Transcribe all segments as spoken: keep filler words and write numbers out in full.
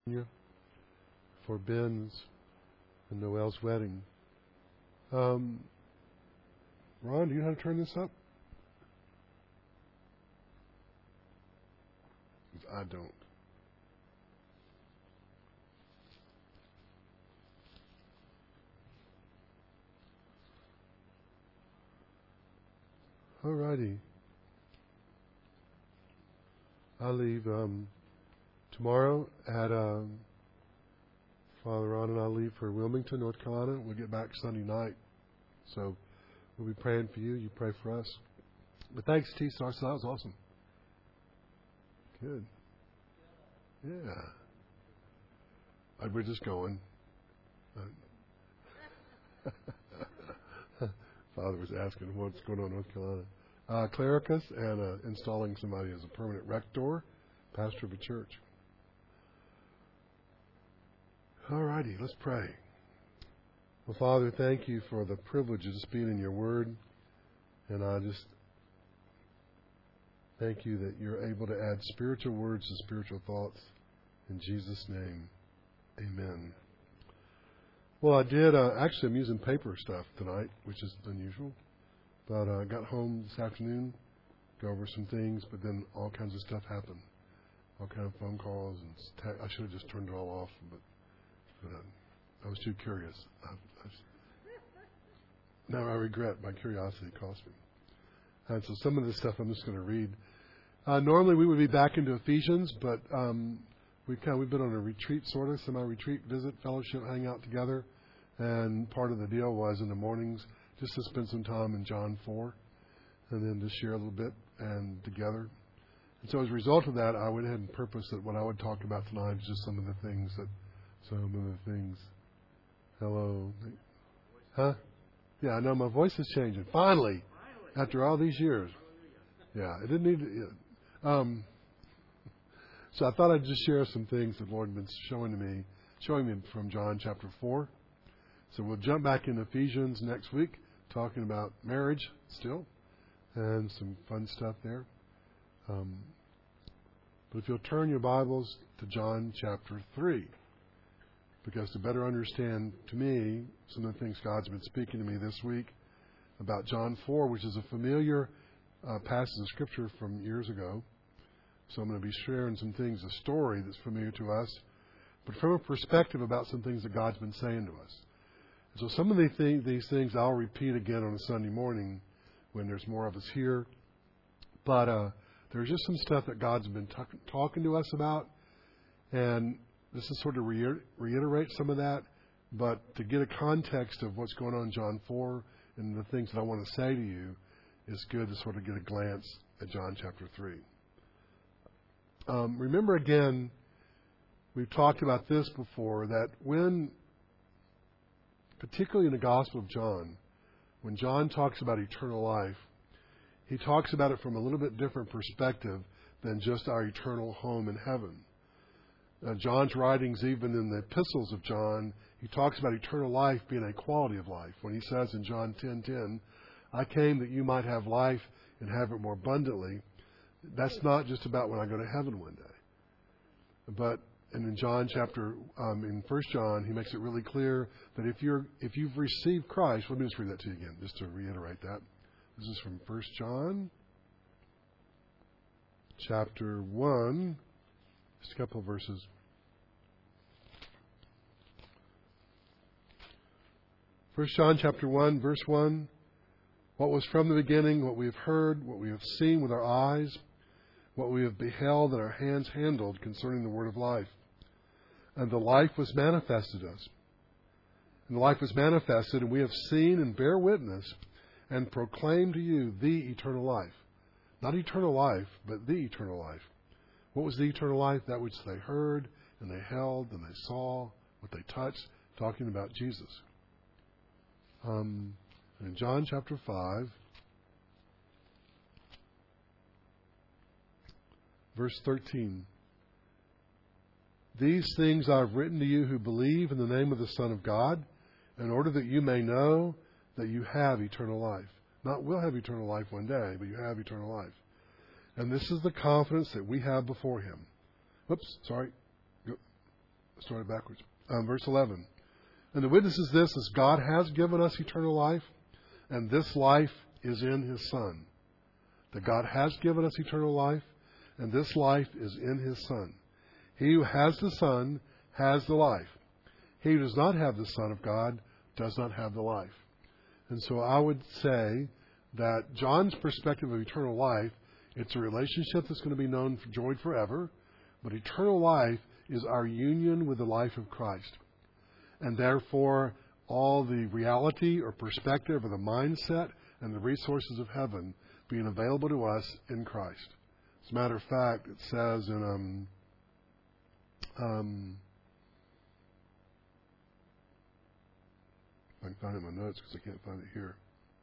for Ben's and Noel's wedding. Um, Ron, do you know how to turn this up? I don't. Alrighty. I leave um, tomorrow at um, Father Ron and I leave for Wilmington, North Carolina. We'll get back Sunday night. So we'll be praying for you. You pray for us. But thanks, T. So that was awesome. Good. Yeah. I, we're just going. Father was asking what's going on in North Carolina. Uh, clericus and uh, installing somebody as a permanent rector, pastor of a church. All righty, let's pray. Well, Father, thank you for the privilege of just being in your word. And I just thank you that you're able to add spiritual words to spiritual thoughts. In Jesus' name, amen. Well, I did, uh, actually I'm using paper stuff tonight, which is unusual. But I uh, got home this afternoon, go over some things, but then all kinds of stuff happened. All kinds of phone calls. and ta- I should have just turned it all off, but, but uh, I was too curious. I, I just, now I regret my curiosity cost me. And so some of this stuff I'm just going to read. Uh, normally we would be back into Ephesians, but um, we kind of, we've been on a retreat, sort of, semi-retreat visit, fellowship, hang out together. And part of the deal was in the mornings just to spend some time in John four and then to share a little bit and together. And so as a result of that, I went ahead and purposed that what I would talk about tonight is just some of the things that, some of the things. Hello. Huh? Yeah, I know my voice is changing. Finally, after all these years. Yeah, it didn't need to. Yeah. Um, so I thought I'd just share some things that the Lord had been showing to me, showing me from John chapter four. So we'll jump back in Ephesians next week, talking about marriage still, and some fun stuff there. Um, but if you'll turn your Bibles to John chapter three, because to better understand, to me, some of the things God's been speaking to me this week about John four, which is a familiar uh, passage of Scripture from years ago. So I'm going to be sharing some things, a story that's familiar to us, but from a perspective about some things that God's been saying to us. So some of the th- these things I'll repeat again on a Sunday morning when there's more of us here. But uh, there's just some stuff that God's been t- talking to us about. And this is sort of re- reiterate some of that. But to get a context of what's going on in John four and the things that I want to say to you, it's good to sort of get a glance at John chapter three. Um, remember again, we've talked about this before, that when particularly in the Gospel of John, when John talks about eternal life, he talks about it from a little bit different perspective than just our eternal home in heaven. Uh, John's writings, even in the epistles of John, he talks about eternal life being a quality of life. When he says in John ten ten, I came that you might have life and have it more abundantly, that's not just about when I go to heaven one day. But And in John chapter, um, in First John, he makes it really clear that if you're, if you've received Christ, let me just read that to you again, just to reiterate that. This is from First John, chapter one, just a couple of verses. First John chapter one, verse one. What was from the beginning, what we have heard, what we have seen with our eyes, what we have beheld and our hands handled concerning the word of life. And the life was manifested us. And the life was manifested, and we have seen and bear witness and proclaim to you the eternal life. Not eternal life, but the eternal life. What was the eternal life? That which they heard and they held and they saw, what they touched, talking about Jesus. Um, in John chapter five, verse thirteen. These things I have written to you who believe in the name of the Son of God, in order that you may know that you have eternal life. Not will have eternal life one day, but you have eternal life. And this is the confidence that we have before Him. Whoops, sorry. started backwards. Um, verse eleven. And the witness is this, is God has given us eternal life, and this life is in His Son. That God has given us eternal life, and this life is in His Son. He who has the Son has the life. He who does not have the Son of God does not have the life. And so I would say that John's perspective of eternal life, it's a relationship that's going to be known, enjoyed forever, but eternal life is our union with the life of Christ. And therefore, all the reality or perspective or the mindset and the resources of heaven being available to us in Christ. As a matter of fact, it says in um, um, I can find it in my notes because I can't find it here.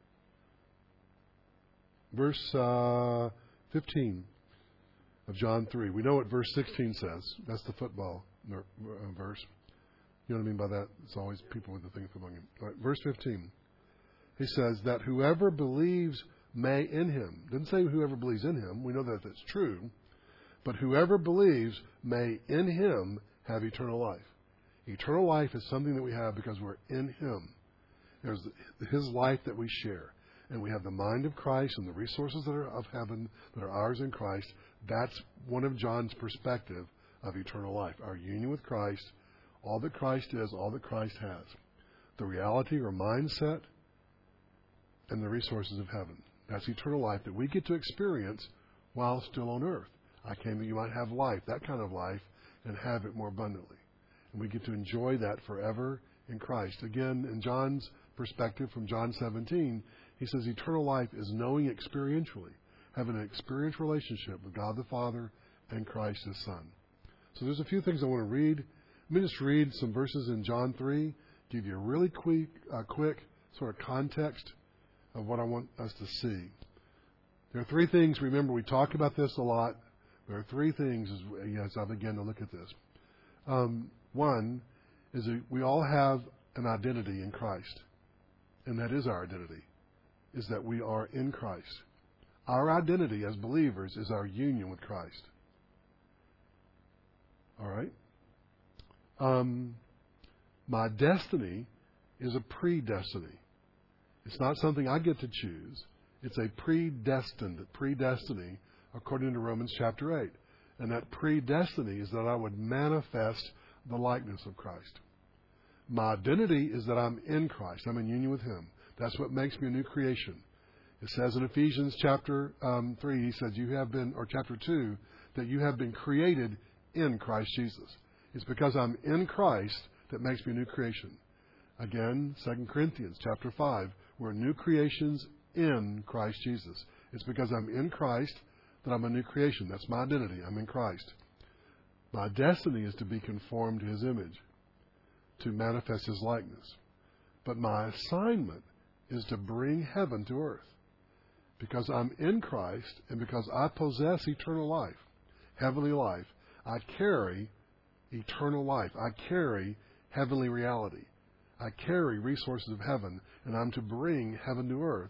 Verse uh, fifteen of John three. We know what verse sixteen says. That's the football ner- uh, verse. You know what I mean by that? It's always people with the thing of football game. All right, verse fifteen. He says that whoever believes may in Him. Didn't say whoever believes in Him. We know that that's true. But whoever believes may in Him have eternal life. Eternal life is something that we have because we're in Him. There's His life that we share. And we have the mind of Christ and the resources that are of heaven that are ours in Christ. That's one of John's perspective of eternal life. Our union with Christ, all that Christ is, all that Christ has. The reality or mindset and the resources of heaven. That's eternal life that we get to experience while still on earth. I came that you might have life, that kind of life, and have it more abundantly. And we get to enjoy that forever in Christ. Again, in John's perspective from John seventeen, he says eternal life is knowing experientially, having an experiential relationship with God the Father and Christ His Son. So there's a few things I want to read. Let me just read some verses in John three, give you a really quick, uh, quick sort of context of what I want us to see. There are three things. Remember, we talk about this a lot. There are three things as, as I begin to look at this. Um, one is that we all have an identity in Christ, and that is our identity, is that we are in Christ. Our identity as believers is our union with Christ. All right? Um, my destiny is a predestiny. It's not something I get to choose. It's a predestined, predestiny, according to Romans chapter eight. And that predestiny is that I would manifest the likeness of Christ. My identity is that I'm in Christ. I'm in union with Him. That's what makes me a new creation. It says in Ephesians chapter um, three, he says you have been, or chapter two, that you have been created in Christ Jesus. It's because I'm in Christ that makes me a new creation. Again, Second Corinthians chapter five, we're new creations in Christ Jesus. It's because I'm in Christ that I'm a new creation. That's my identity. I'm in Christ. My destiny is to be conformed to His image, to manifest His likeness. But my assignment is to bring heaven to earth. Because I'm in Christ and because I possess eternal life, heavenly life, I carry eternal life. I carry heavenly reality. I carry resources of heaven, and I'm to bring heaven to earth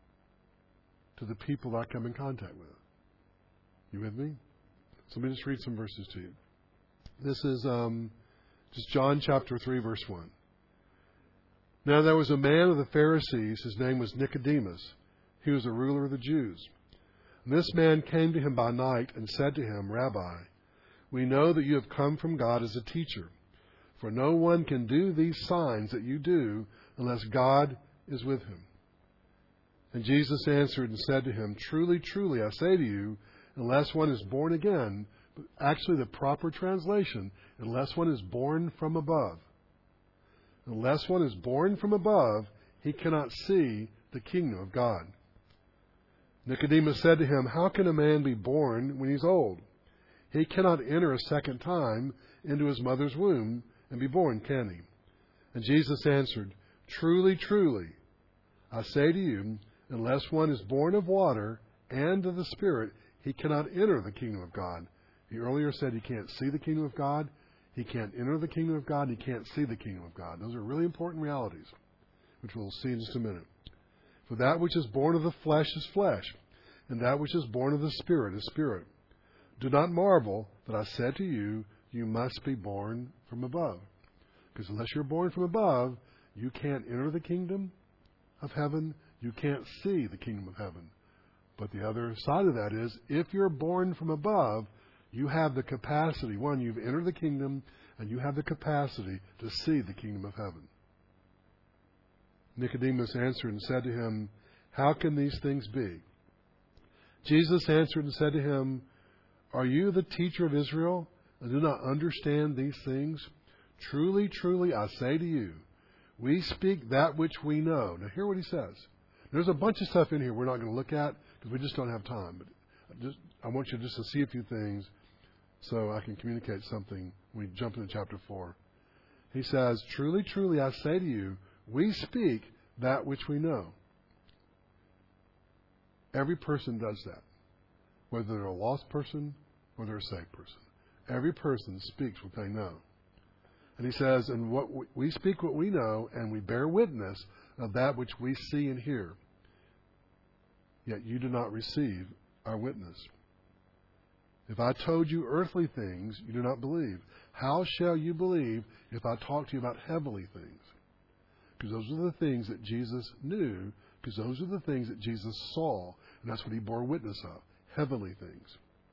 to the people that I come in contact with. You with me? So let me just read some verses to you. This is um, just John chapter three, verse one. Now there was a man of the Pharisees, his name was Nicodemus. He was a ruler of the Jews. And this man came to him by night and said to him, Rabbi, we know that you have come from God as a teacher. For no one can do these signs that you do unless God is with him. And Jesus answered and said to him, Truly, truly, I say to you, unless one is born again, but actually the proper translation, unless one is born from above. Unless one is born from above, he cannot see the kingdom of God. Nicodemus said to him, How can a man be born when he's old? He cannot enter a second time into his mother's womb and be born, can he? And Jesus answered, Truly, truly, I say to you, unless one is born of water and of the Spirit, he cannot enter the kingdom of God. He earlier said he can't see the kingdom of God, he can't enter the kingdom of God, he can't see the kingdom of God. Those are really important realities, which we'll see in just a minute. For that which is born of the flesh is flesh, and that which is born of the Spirit is spirit. Do not marvel that I said to you, you must be born from above. Because unless you're born from above, you can't enter the kingdom of heaven. You can't see the kingdom of heaven. But the other side of that is, if you're born from above, you have the capacity. One, you've entered the kingdom, and you have the capacity to see the kingdom of heaven. Nicodemus answered and said to him, how can these things be? Jesus answered and said to him, are you the teacher of Israel, and do not understand these things? Truly, truly, I say to you, we speak that which we know. Now, hear what he says. There's a bunch of stuff in here we're not going to look at because we just don't have time. But just, I want you just to see a few things so I can communicate something when we jump into chapter four. He says, truly, truly, I say to you, we speak that which we know. Every person does that, whether they're a lost person or they're a saved person. Every person speaks what they know. And he says, and what we, we speak what we know, and we bear witness of that which we see and hear. Yet you do not receive our witness. If I told you earthly things, you do not believe. How shall you believe if I talk to you about heavenly things? Because those are the things that Jesus knew, because those are the things that Jesus saw, and that's what he bore witness of, heavenly things.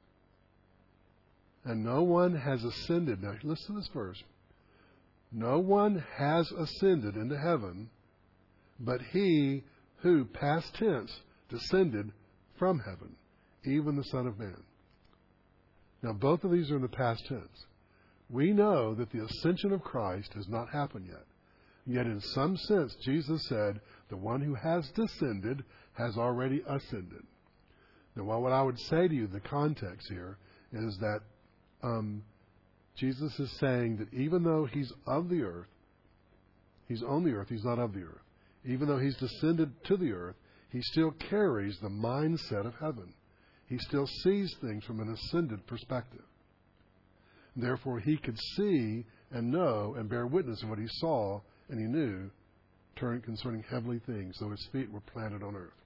And no one has ascended. Now, listen to this verse. No one has ascended into heaven, but he who, past tense, descended from heaven, even the Son of Man. Now, both of these are in the past tense. We know that the ascension of Christ has not happened yet. Yet, in some sense, Jesus said, the one who has descended has already ascended. Now, what I would say to you, the context here, is that um, Jesus is saying that even though he's of the earth, he's on the earth, he's not of the earth. Even though he's descended to the earth, he still carries the mindset of heaven. He still sees things from an ascended perspective. Therefore, he could see and know and bear witness of what he saw and he knew concerning heavenly things, though his feet were planted on earth.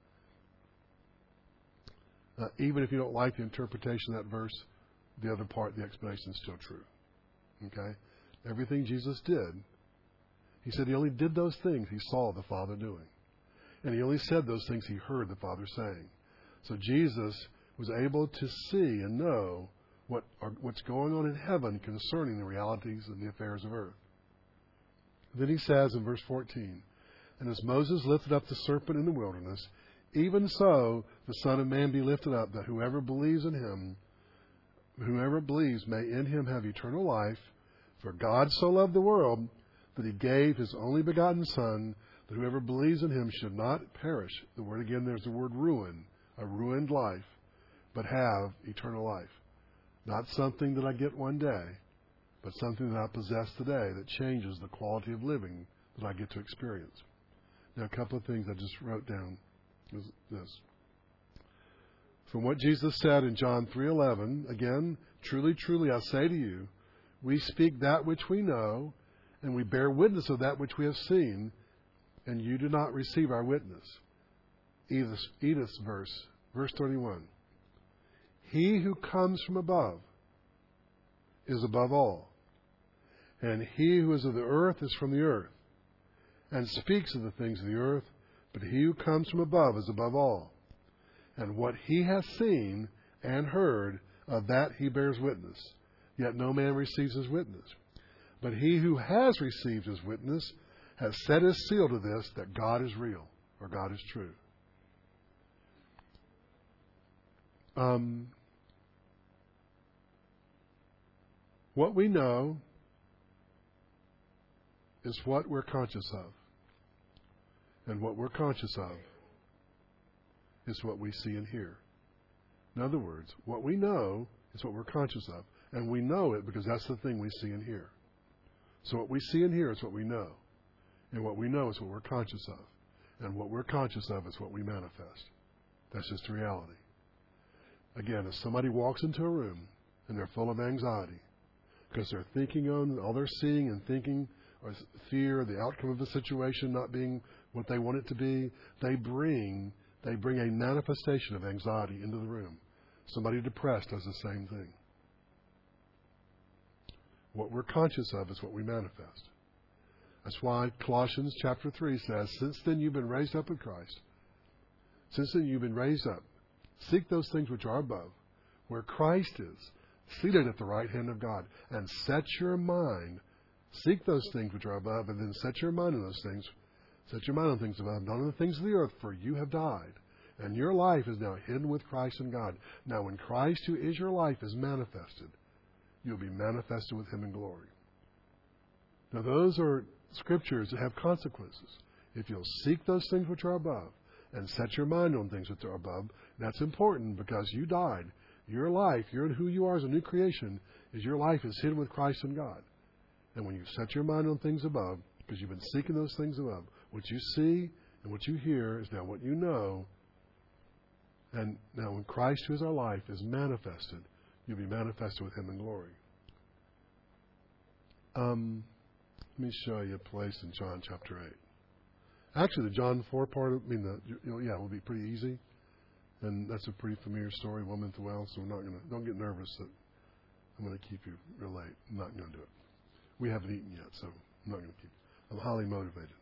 Uh, even if you don't like the interpretation of that verse, the other part, the explanation is still true. Okay? Everything Jesus did, he said he only did those things he saw the Father doing. And he only said those things he heard the Father saying. So Jesus was able to see and know what are, what's going on in heaven concerning the realities and the affairs of earth. Then he says in verse fourteen, and as Moses lifted up the serpent in the wilderness, even so the Son of Man be lifted up, that whoever believes in him, whoever believes may in him have eternal life. For God so loved the world that he gave his only begotten Son, that whoever believes in him should not perish. The word again, there's the word ruin, a ruined life, but have eternal life. Not something that I get one day, but something that I possess today that changes the quality of living that I get to experience. Now, a couple of things I just wrote down is this. From what Jesus said in John three eleven, again, truly, truly, I say to you, we speak that which we know, and we bear witness of that which we have seen, and you do not receive our witness. Edith's, Edith's verse, verse thirty-one. He who comes from above is above all, and he who is of the earth is from the earth, and speaks of the things of the earth, but he who comes from above is above all. And what he has seen and heard, of that he bears witness. Yet no man receives his witness. But he who has received his witness has set his seal to this, that God is real, or God is true. Um, what we know is what we're conscious of. And what we're conscious of is what we see and hear. In other words, what we know is what we're conscious of. And we know it because that's the thing we see and hear. So what we see and hear is what we know. And what we know is what we're conscious of. And what we're conscious of is what we manifest. That's just reality. Again, if somebody walks into a room and they're full of anxiety because they're thinking on, all they're seeing and thinking or fear, the outcome of the situation not being what they want it to be, they bring they bring a manifestation of anxiety into the room. Somebody depressed does the same thing. What we're conscious of is what we manifest. That's why Colossians chapter three says, since then you've been raised up with Christ. Since then you've been raised up. Seek those things which are above, where Christ is, seated at the right hand of God. And set your mind, seek those things which are above, and then set your mind on those things. Set your mind on things above, not on the things of the earth, for you have died. And your life is now hidden with Christ in God. Now when Christ, who is your life, is manifested, you'll be manifested with Him in glory. Now those are scriptures that have consequences. If you'll seek those things which are above and set your mind on things which are above, that's important because you died. Your life, you're who you are as a new creation, is your life is hidden with Christ in God. And when you set your mind on things above, because you've been seeking those things above, what you see and what you hear is now what you know. And now when Christ, who is our life, is manifested, you'll be manifested with Him in glory. Um... Let me show you a place in John chapter eight. Actually, the John four part, I mean, the, you know, yeah, will be pretty easy. And that's a pretty familiar story, woman at the well, so we're not going to, don't get nervous that I'm going to keep you real late. I'm not going to do it. We haven't eaten yet, so I'm not going to keep you. I'm highly motivated.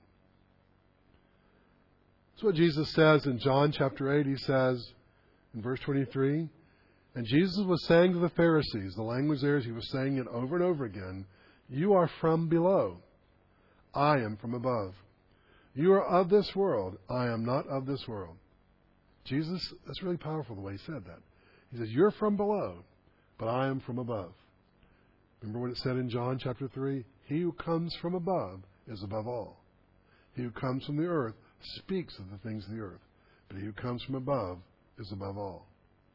That's what Jesus says in John chapter eight. He says in verse twenty-three, and Jesus was saying to the Pharisees, the language there is He was saying it over and over again, you are from below. I am from above. You are of this world. I am not of this world. Jesus, that's really powerful the way He said that. He says, you're from below, but I am from above. Remember what it said in John chapter three? He who comes from above is above all. He who comes from the earth speaks of the things of the earth, but he who comes from above is above all.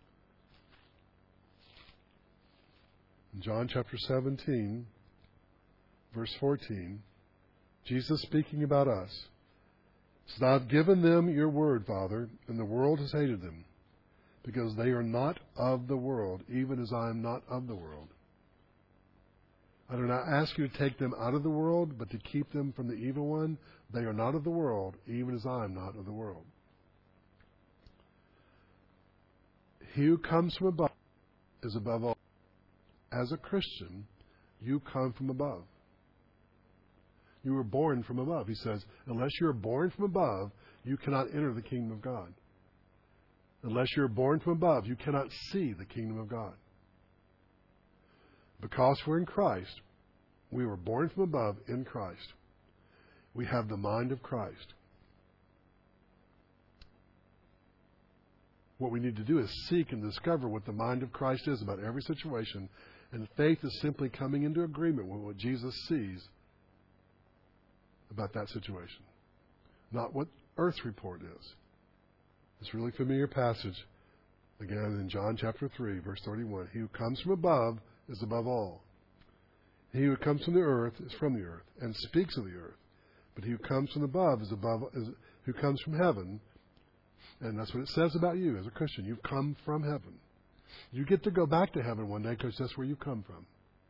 In John chapter seventeen, verse fourteen, Jesus speaking about us, says, I've given them your word, Father, and the world has hated them, because they are not of the world, even as I am not of the world. I do not ask you to take them out of the world, but to keep them from the evil one. They are not of the world, even as I am not of the world. He who comes from above is above all. As a Christian, you come from above. You were born from above. He says, unless you're born from above, you cannot enter the kingdom of God. Unless you're born from above, you cannot see the kingdom of God. Because we're in Christ, we were born from above in Christ. We have the mind of Christ. What we need to do is seek and discover what the mind of Christ is about every situation. And faith is simply coming into agreement with what Jesus sees about that situation, not what Earth's report is. This really familiar passage, again in John chapter three, verse thirty-one. He who comes from above is above all. He who comes from the earth is from the earth and speaks of the earth. But he who comes from above is above, is, who comes from heaven. And that's what it says about you as a Christian. You've come from heaven. You get to go back to heaven one day because that's where you come from.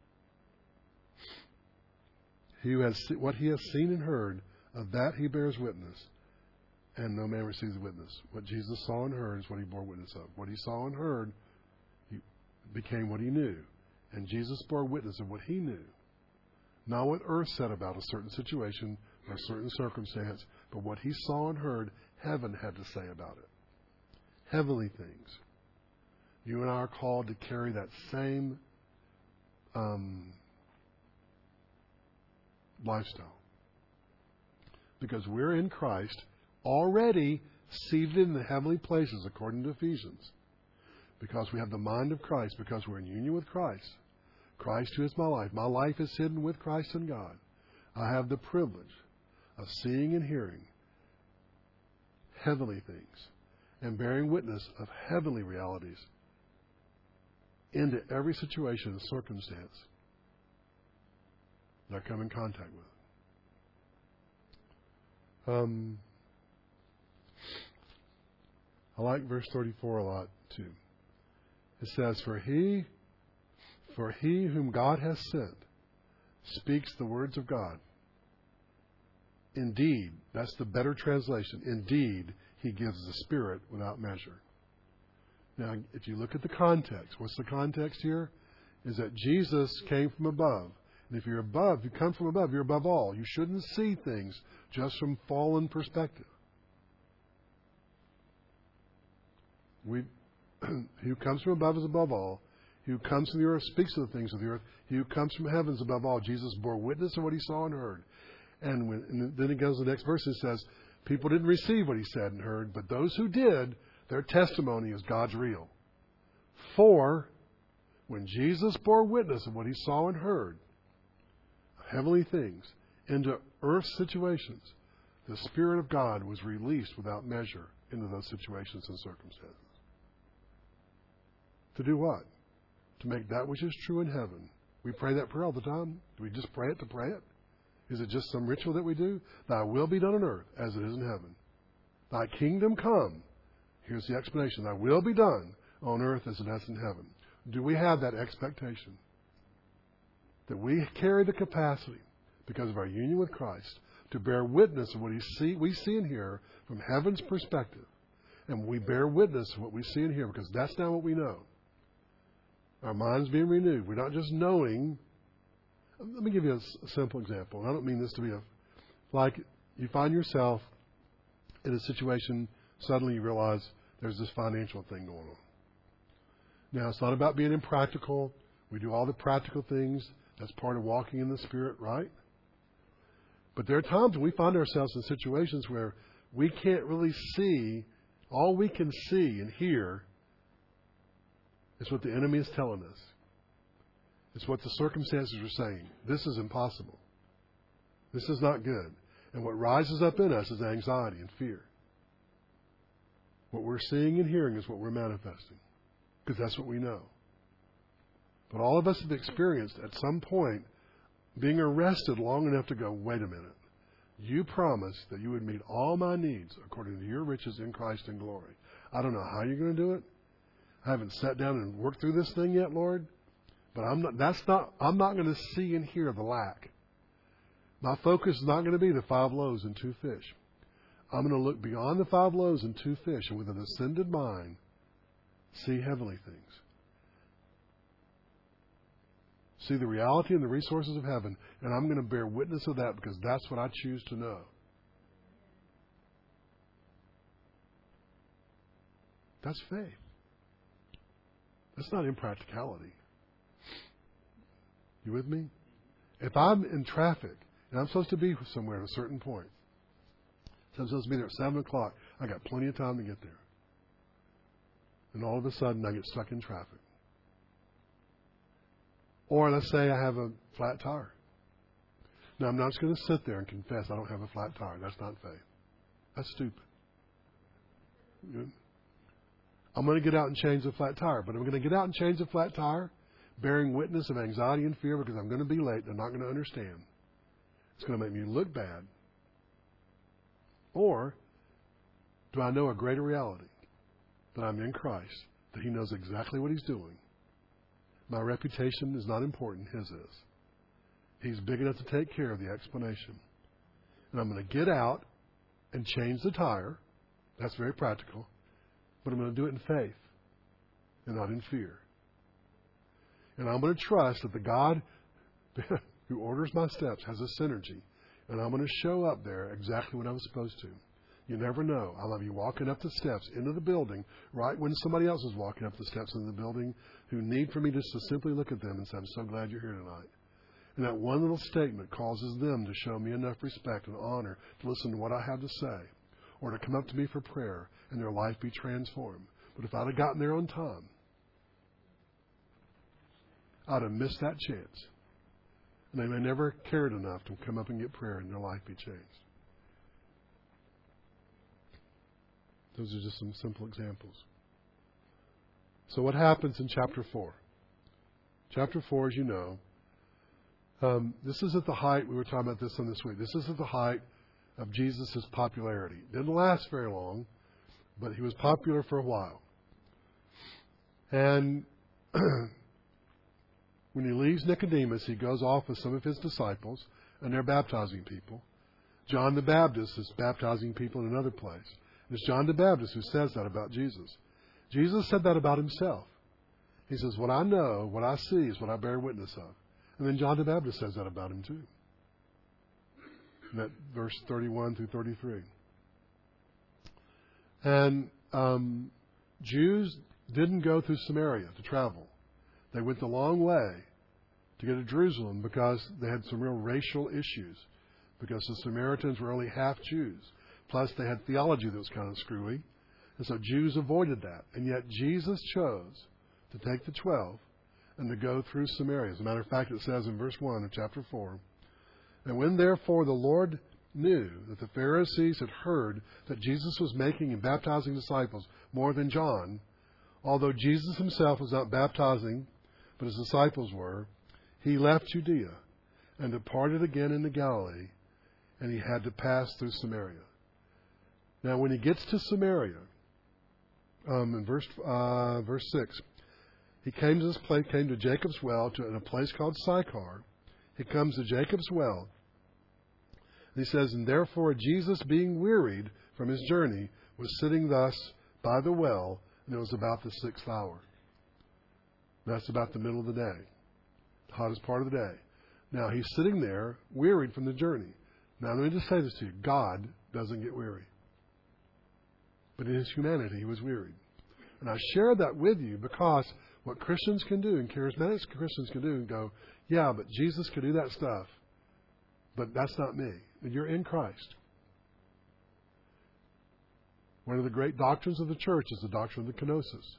He who has what he has seen and heard, of that he bears witness, and no man receives the witness. What Jesus saw and heard is what he bore witness of. What he saw and heard, he became what he knew. And Jesus bore witness of what he knew. Not what earth said about a certain situation or a certain circumstance, but what he saw and heard, heaven had to say about it. Heavenly things. You and I are called to carry that same um, lifestyle. Because we're in Christ, already seated in the heavenly places, according to Ephesians. Because we have the mind of Christ, because we're in union with Christ. Christ who is my life. My life is hidden with Christ in God. I have the privilege of seeing and hearing heavenly things and bearing witness of heavenly realities into every situation and circumstance that I come in contact with. Um, I like verse thirty-four a lot too. It says, For he, for he whom God has sent speaks the words of God. Indeed, that's the better translation. Indeed, he gives the Spirit without measure. Now, if you look at the context, what's the context here? Is that Jesus came from above, And if you're above, you come from above, you're above all. You shouldn't see things just from fallen perspective. We, he who comes from above is above all. He who comes from the earth speaks of the things of the earth. He who comes from heaven is above all. Jesus bore witness of what he saw and heard. And, when, and then he goes to the next verse and says, people didn't receive what he said and heard, but those who did, their testimony is God's real. For when Jesus bore witness of what he saw and heard, heavenly things, into earth situations, the Spirit of God was released without measure into those situations and circumstances. To do what? To make that which is true in heaven. We pray that prayer all the time. Do we just pray it to pray it? Is it just some ritual that we do? Thy will be done on earth as it is in heaven. Thy kingdom come. Here's the explanation. Thy will be done on earth as it is in heaven. Do we have that expectation? That we carry the capacity, because of our union with Christ, to bear witness of what he see, we see and hear from heaven's perspective. And we bear witness of what we see and hear because that's now what we know. Our minds being renewed. We're not just knowing. Let me give you a, a simple example. I don't mean this to be a... Like, you find yourself in a situation, suddenly you realize there's this financial thing going on. Now, it's not about being impractical. We do all the practical things. That's part of walking in the Spirit, right? But there are times when we find ourselves in situations where we can't really see. All we can see and hear is what the enemy is telling us. It's what the circumstances are saying. This is impossible. This is not good. And what rises up in us is anxiety and fear. What we're seeing and hearing is what we're manifesting, because that's what we know. But all of us have experienced at some point being arrested long enough to go, wait a minute. You promised that you would meet all my needs according to your riches in Christ in glory. I don't know how you're going to do it. I haven't sat down and worked through this thing yet, Lord. But I'm not, that's not, I'm not going to see and hear the lack. My focus is not going to be the five loaves and two fish. I'm going to look beyond the five loaves and two fish and with an ascended mind, see heavenly things. See the reality and the resources of heaven, and I'm going to bear witness of that because that's what I choose to know. That's faith. That's not impracticality. You with me? If I'm in traffic and I'm supposed to be somewhere at a certain point, so I'm supposed to be there at seven o'clock, I got plenty of time to get there. And all of a sudden I get stuck in traffic. Or let's say I have a flat tire. Now, I'm not just going to sit there and confess I don't have a flat tire. That's not faith. That's stupid. Good? I'm going to get out and change the flat tire. But I'm going to get out and change the flat tire bearing witness of anxiety and fear because I'm going to be late and I'm not going to understand. It's going to make me look bad. Or do I know a greater reality? That I'm in Christ. That He knows exactly what He's doing. My reputation is not important. His is. He's big enough to take care of the explanation. And I'm going to get out and change the tire. That's very practical. But I'm going to do it in faith and not in fear. And I'm going to trust that the God who orders my steps has a synergy. And I'm going to show up there exactly what I was supposed to. You never know. I might be walking up the steps into the building right when somebody else is walking up the steps into the building who need for me just to simply look at them and say, I'm so glad you're here tonight. And that one little statement causes them to show me enough respect and honor to listen to what I have to say or to come up to me for prayer and their life be transformed. But if I'd have gotten there on time, I'd have missed that chance. And they may never cared enough to come up and get prayer and their life be changed. Those are just some simple examples. So what happens in chapter four? Chapter four, as you know, um, this is at the height, we were talking about this on this week, this is at the height of Jesus' popularity. Didn't last very long, but He was popular for a while. And when He leaves Nicodemus, He goes off with some of His disciples, and they're baptizing people. John the Baptist is baptizing people in another place. It's John the Baptist who says that about Jesus. Jesus said that about Himself. He says, what I know, what I see is what I bear witness of. And then John the Baptist says that about him too. In that verse thirty-one through thirty-three. And um, Jews didn't go through Samaria to travel. They went the long way to get to Jerusalem because they had some real racial issues. Because the Samaritans were only half Jews. Plus they had theology that was kind of screwy. And so Jews avoided that. And yet Jesus chose to take the twelve and to go through Samaria. As a matter of fact, it says in verse one of chapter four, "And when therefore the Lord knew that the Pharisees had heard that Jesus was making and baptizing disciples more than John, although Jesus himself was not baptizing, but his disciples were, he left Judea and departed again into Galilee, and he had to pass through Samaria." Now, when he gets to Samaria, um, in verse uh, verse six, he came to this place, came to Jacob's well, to in a place called Sychar. He comes to Jacob's well. And he says, "And therefore Jesus, being wearied from his journey, was sitting thus by the well, and it was about the sixth hour." That's about the middle of the day, the hottest part of the day. Now, he's sitting there, wearied from the journey. Now, let me just say this to you. God doesn't get weary. But in his humanity, he was wearied. And I share that with you because what Christians can do, and charismatic Christians can do, and go, yeah, but Jesus could do that stuff, but that's not me. And you're in Christ. One of the great doctrines of the church is the doctrine of the kenosis.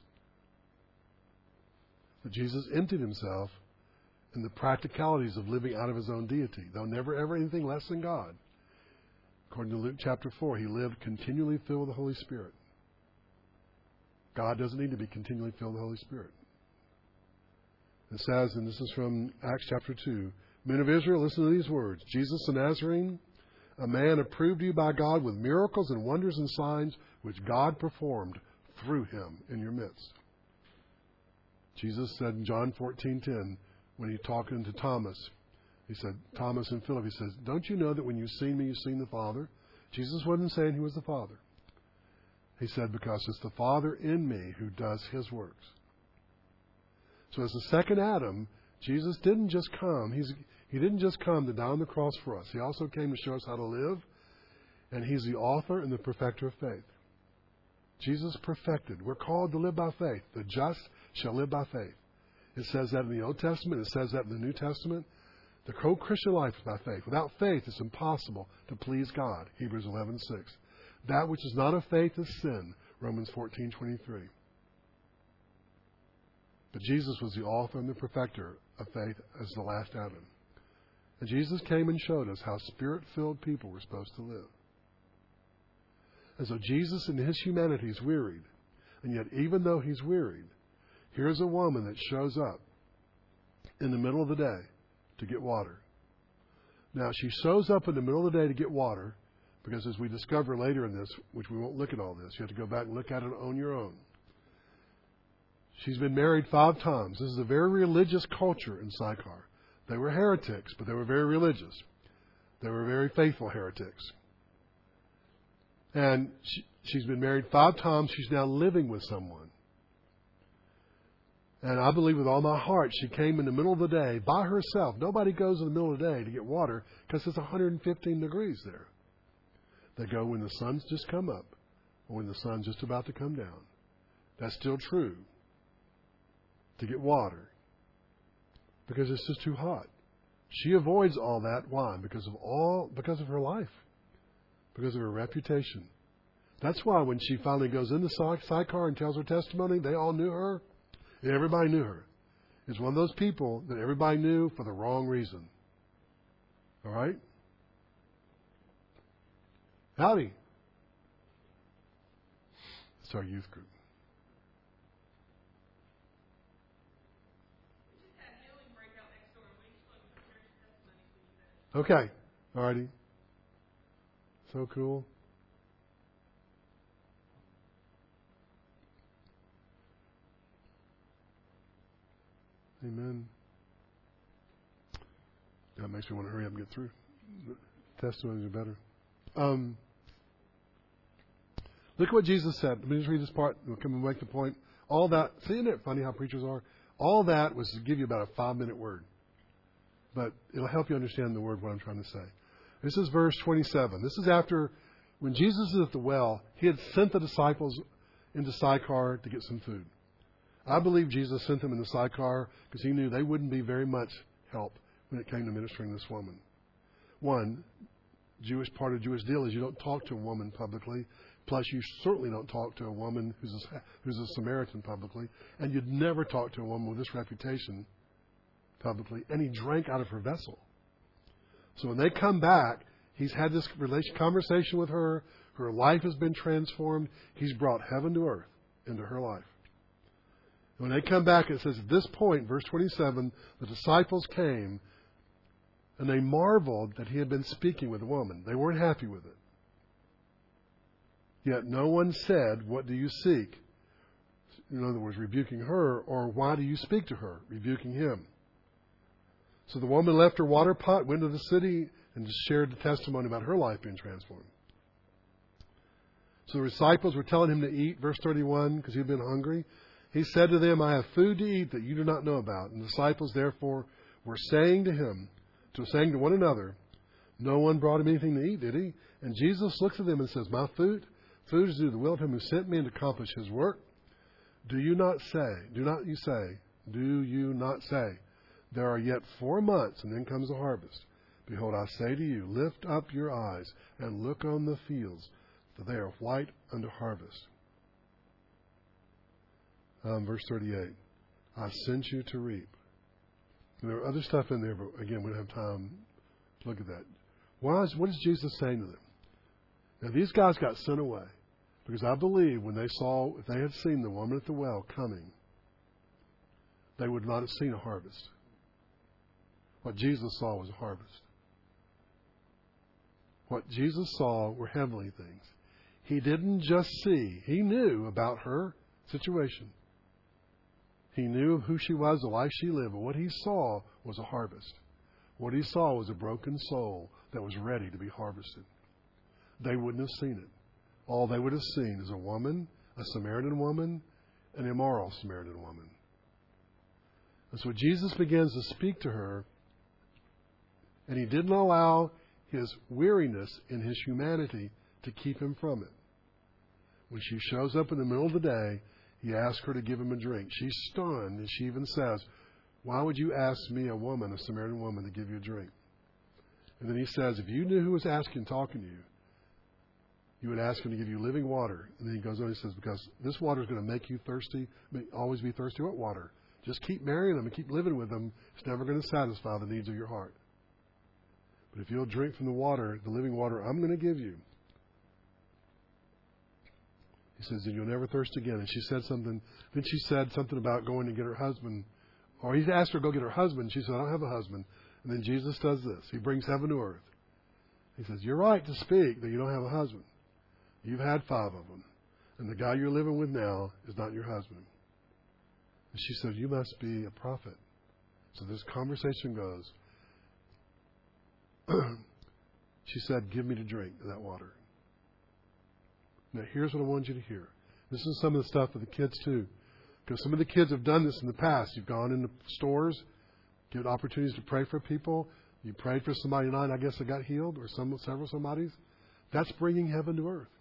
That Jesus emptied himself in the practicalities of living out of his own deity, though never ever anything less than God. According to Luke chapter four, he lived continually filled with the Holy Spirit. God doesn't need to be continually filled with the Holy Spirit. It says, and this is from Acts chapter two, "Men of Israel, listen to these words. Jesus the Nazarene, a man approved to you by God with miracles and wonders and signs which God performed through him in your midst." Jesus said in John fourteen ten, when he talked to Thomas, he said, Thomas and Philip, he says, "Don't you know that when you've seen me, you've seen the Father?" Jesus wasn't saying he was the Father. He said, because it's the Father in me who does his works. So as the second Adam, Jesus didn't just come. He's, he didn't just come to die on the cross for us. He also came to show us how to live. And he's the author and the perfecter of faith. Jesus perfected. We're called to live by faith. The just shall live by faith. It says that in the Old Testament. It says that in the New Testament. The whole Christian life is by faith. Without faith, it's impossible to please God. Hebrews eleven six. That which is not of faith is sin. Romans fourteen twenty-three. But Jesus was the author and the perfecter of faith as the last Adam. And Jesus came and showed us how Spirit-filled people were supposed to live. And so Jesus in his humanity is wearied. And yet even though he's wearied, here's a woman that shows up in the middle of the day to get water. Now, she shows up in the middle of the day to get water because, as we discover later in this, which we won't look at all this, you have to go back and look at it on your own. She's been married five times. This is a very religious culture in Sychar. They were heretics, but they were very religious. They were very faithful heretics. And she, she's been married five times. She's now living with someone. And I believe with all my heart, she came in the middle of the day by herself. Nobody goes in the middle of the day to get water because it's one hundred fifteen degrees there. They go when the sun's just come up or when the sun's just about to come down. That's still true. To get water. Because it's just too hot. She avoids all that. Why? Because of all, because of her life. Because of her reputation. That's why when she finally goes into Sychar and tells her testimony, they all knew her. And everybody knew her. It's one of those people that everybody knew for the wrong reason. All right? Howdy. It's our youth group. Okay. All righty. So cool. Amen. That makes me want to hurry up and get through. Testimonies are better. Um, look at what Jesus said. Let me just read this part. We'll come and make the point. All that, see, isn't it funny how preachers are? All that was to give you about a five-minute word. but it'll help you understand the word, what I'm trying to say. This is verse twenty-seven. This is after, when Jesus is at the well, he had sent the disciples into Sychar to get some food. I believe Jesus sent them into Sychar because he knew they wouldn't be very much help when it came to ministering to this woman. One, Jewish part of Jewish deal is you don't talk to a woman publicly. Plus, you certainly don't talk to a woman who's a, who's a Samaritan publicly. And you'd never talk to a woman with this reputation publicly. And he drank out of her vessel. So when they come back, he's had this relation, conversation with her. Her life has been transformed. He's brought heaven to earth into her life. And when they come back, it says at this point, verse twenty-seven, the disciples came and they marveled that he had been speaking with a woman. They weren't happy with it. Yet no one said, "What do you seek?" In other words, rebuking her, or "Why do you speak to her?" Rebuking him. So the woman left her water pot, went to the city, and just shared the testimony about her life being transformed. So the disciples were telling him to eat, verse thirty-one, because he'd been hungry. He said to them, "I have food to eat that you do not know about." And the disciples, therefore, were saying to him, to saying to one another, "No one brought him anything to eat, did he?" And Jesus looks at them and says, "My food, food is to do the will of him who sent me and to accomplish his work. Do you not say, do not you say, do you not say, there are yet four months and then comes the harvest? Behold, I say to you, lift up your eyes and look on the fields, for they are white unto harvest." Um, verse thirty-eight, "I sent you to reap." And there are other stuff in there, but again, we don't have time to look at that. Why is, what is Jesus saying to them? Now, these guys got sent away because I believe when they saw, if they had seen the woman at the well coming, they would not have seen a harvest. What Jesus saw was a harvest. What Jesus saw were heavenly things. He didn't just see. He knew about her situation. He knew who she was, the life she lived. But what he saw was a harvest. What he saw was a broken soul that was ready to be harvested. They wouldn't have seen it. All they would have seen is a woman, a Samaritan woman, an immoral Samaritan woman. And so Jesus begins to speak to her, and he didn't allow his weariness in his humanity to keep him from it. When she shows up in the middle of the day, he asks her to give him a drink. She's stunned, and she even says, "Why would you ask me, a woman, a Samaritan woman, to give you a drink?" And then he says, "If you knew who was asking, talking to you, you would ask him to give you living water." And then he goes on and says, "Because this water is going to make you thirsty, always be thirsty." What water? Just keep marrying them and keep living with them. It's never going to satisfy the needs of your heart. But if you'll drink from the water, the living water I'm going to give you, he says, then you'll never thirst again. And she said something. Then she said something about going to get her husband. Or he asked her to go get her husband. She said, "I don't have a husband." And then Jesus does this. He brings heaven to earth. He says, "You're right to speak that you don't have a husband. You've had five of them. And the guy you're living with now is not your husband." And she said, "You must be a prophet." So this conversation goes. She said, "Give me to drink that water." Now, here's what I want you to hear. This is some of the stuff for the kids, too. Because some of the kids have done this in the past. You've gone into stores, given opportunities to pray for people. You prayed for somebody tonight, I guess they got healed, or some, several somebody's. That's bringing heaven to earth.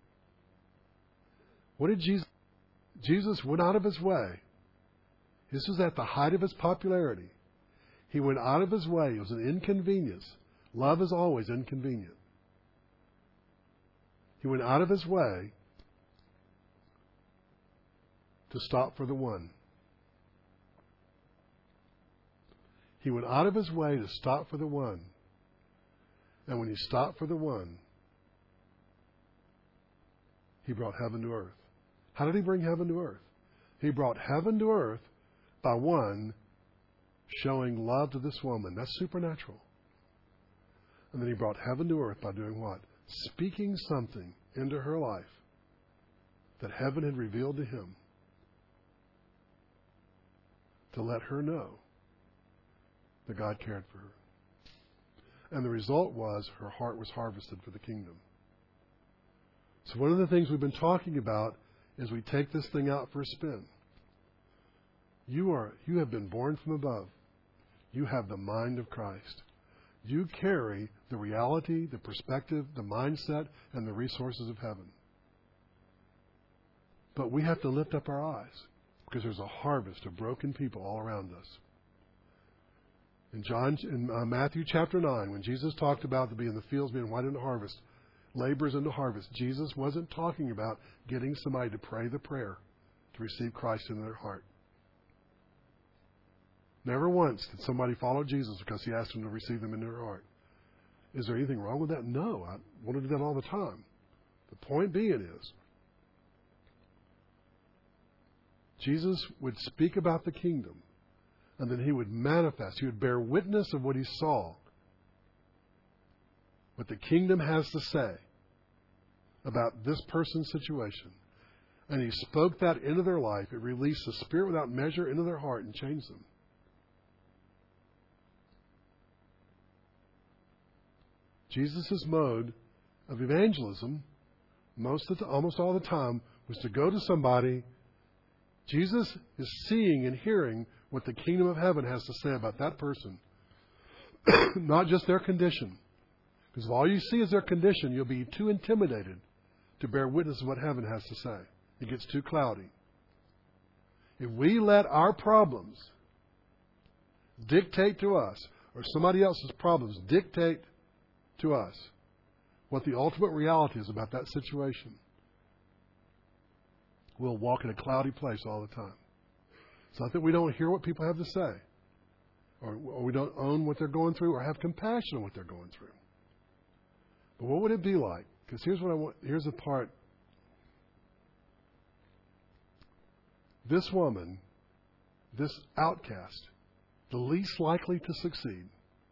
What did Jesus... Jesus went out of his way. This was at the height of his popularity. He went out of his way. It was an inconvenience. Love is always inconvenient. He went out of his way to stop for the one. He went out of his way to stop for the one. And when he stopped for the one, he brought heaven to earth. How did he bring heaven to earth? He brought heaven to earth by one showing love to this woman. That's supernatural. And then he brought heaven to earth by doing what? Speaking something into her life that heaven had revealed to him to let her know that God cared for her. And the result was her heart was harvested for the kingdom. So one of the things we've been talking about is we take this thing out for a spin. You are, you have been born from above. You have the mind of Christ. You carry the reality, the perspective, the mindset, and the resources of heaven. But we have to lift up our eyes because there's a harvest of broken people all around us. In John, in uh, Matthew chapter nine, when Jesus talked about to be in the fields being white in the harvest, laborers in the harvest, Jesus wasn't talking about getting somebody to pray the prayer to receive Christ in their heart. Never once did somebody follow Jesus because he asked them to receive them in their heart. Is there anything wrong with that? No. I want to do that all the time. The point being is, Jesus would speak about the kingdom, and then he would manifest. He would bear witness of what he saw, what the kingdom has to say about this person's situation. And he spoke that into their life. It released the Spirit without measure into their heart and changed them. Jesus' mode of evangelism, most of the, almost all the time, was to go to somebody. Jesus is seeing and hearing what the kingdom of heaven has to say about that person, not just their condition. Because if all you see is their condition, you'll be too intimidated to bear witness of what heaven has to say. It gets too cloudy. If we let our problems dictate to us, or somebody else's problems dictate to us what the ultimate reality is about that situation, we'll walk in a cloudy place all the time. It's not that we don't hear what people have to say, or, or we don't own what they're going through, or have compassion on what they're going through. But what would it be like? Because here's what I want. Here's the part. This woman, this outcast, the least likely to succeed,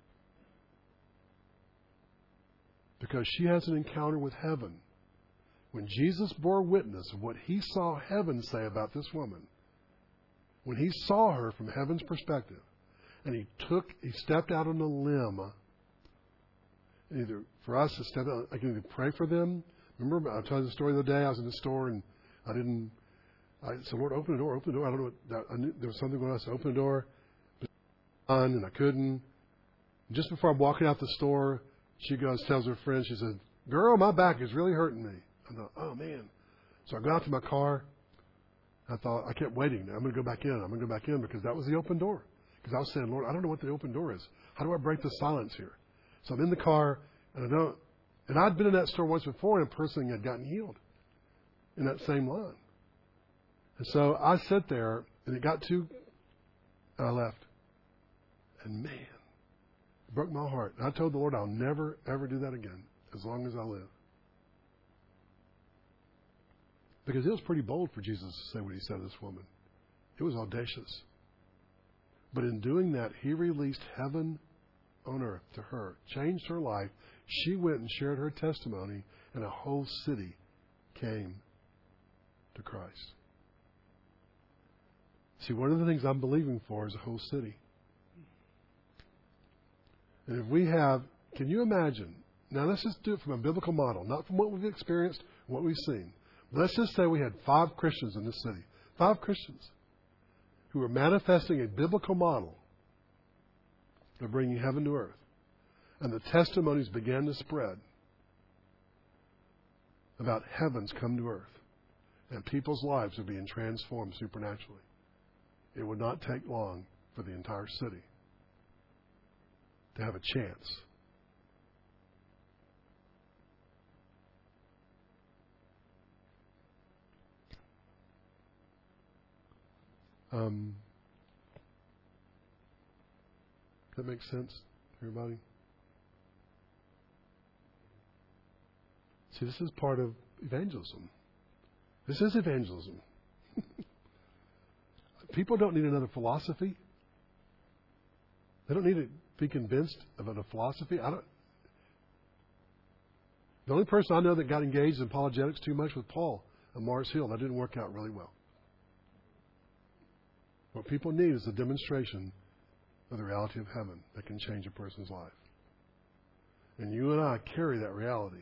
because she has an encounter with heaven. When Jesus bore witness of what he saw heaven say about this woman, when he saw her from heaven's perspective, and he took, he stepped out on a limb, and either for us to step out, I can either pray for them. Remember, I told you the story the other day. I was in the store and I didn't. I said, Lord, open the door, open the door. I don't know what. I knew there was something going on. I said, open the door, and I couldn't. Just before I'm walking out the store, she goes, tells her friend, she said, "Girl, my back is really hurting me." I thought, oh, man. So I got out to my car. I thought, I kept waiting. I'm going to go back in. I'm going to go back in because that was the open door. Because I was saying, Lord, I don't know what the open door is. How do I break the silence here? So I'm in the car, and I know, and I'd been in that store once before, and a person had gotten healed in that same line. And so I sat there, and it got too, and I left. And man, it broke my heart. And I told the Lord, I'll never, ever do that again as long as I live. Because it was pretty bold for Jesus to say what he said to this woman. It was audacious. But in doing that, he released heaven on earth to her, changed her life. She went and shared her testimony, and a whole city came to Christ. See, one of the things I'm believing for is a whole city. And if we have, can you imagine? Now let's just do it from a biblical model, not from what we've experienced, what we've seen. Let's just say we had five Christians in this city. Five Christians who were manifesting a biblical model of bringing heaven to earth. And the testimonies began to spread about heavens come to earth. And people's lives are being transformed supernaturally. It would not take long for the entire city to have a chance. Um, does that make sense, everybody? See, this is part of evangelism. This is evangelism. People don't need another philosophy. They don't need to be convinced of a philosophy. I don't. The only person I know that got engaged in apologetics too much was Paul and Mars Hill. That didn't work out really well. What people need is a demonstration of the reality of heaven that can change a person's life. And you and I carry that reality.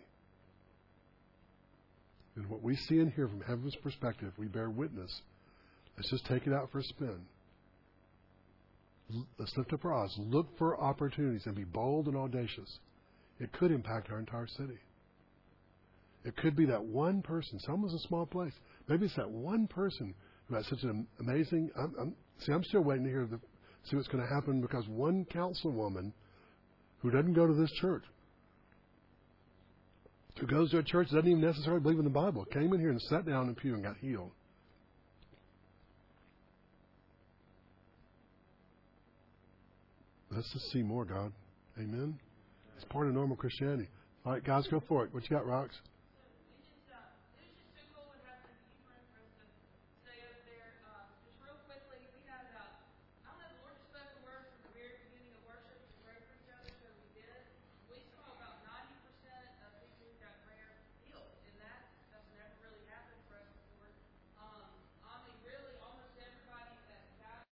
And what we see and hear from heaven's perspective, we bear witness. Let's just take it out for a spin. Let's lift up our eyes. Look for opportunities and be bold and audacious. It could impact our entire city. It could be that one person. Someone's a small place. Maybe it's that one person who has such an amazing. I'm, I'm, see, I'm still waiting to hear the, see what's going to happen because one councilwoman who doesn't go to this church, who goes to a church that doesn't even necessarily believe in the Bible, came in here and sat down in the pew and got healed. Let's just see more, God. Amen. It's part of normal Christianity. All right, guys, go for it. What you got, Rox?